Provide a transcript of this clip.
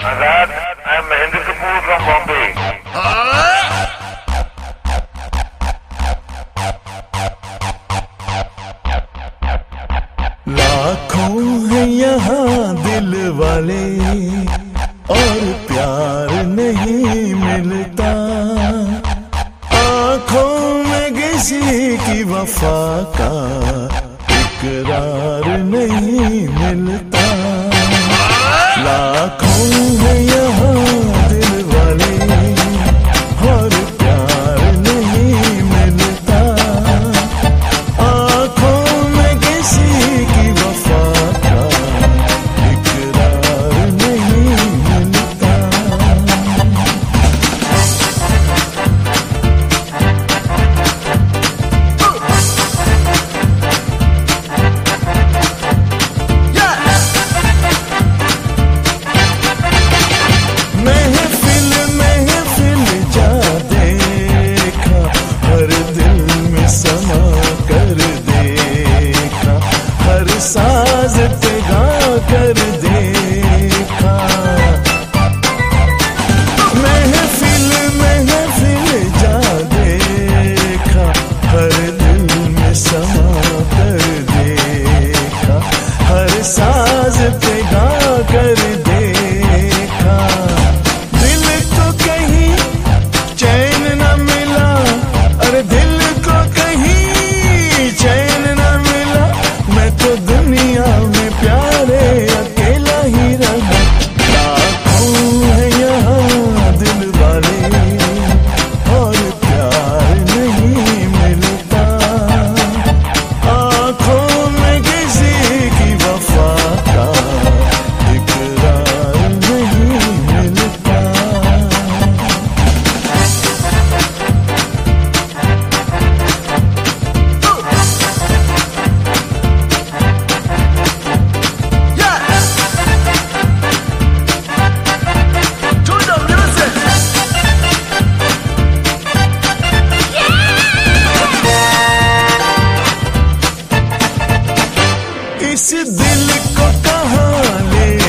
Azad, I'm Mahendra Kapoor from Bombay. लाखों हैं यहाँ दिल वाले और प्यार नहीं मिलता, आँखों में किसी की वफा का इकरार नहीं मिलता। लाखों हैं यहाँ दिल वाले और प्यार नहीं मिलता, आँखों में किसी की वफा का इकरार नहीं मिलता। महफिल महफिल जा देखा, हर दिल में समा कर देखा, हर साज पे गा कर देखा। महफिल महफिल जा देखा, हर दिल में समा कर देखा, हर साज पे गा कर देखा। दिल को कहीं चैन न मिला, अरे दिल को कहीं चैन न मिला, मैं तो दुनिया में प्यारे अकेला ही रहा। लाखों हैं यहाँ दिल वाले और प्यार नहीं मिलता, आँखों में किसी की वफा का इकरार नहीं मिलता। इस दिल को कहाँ ले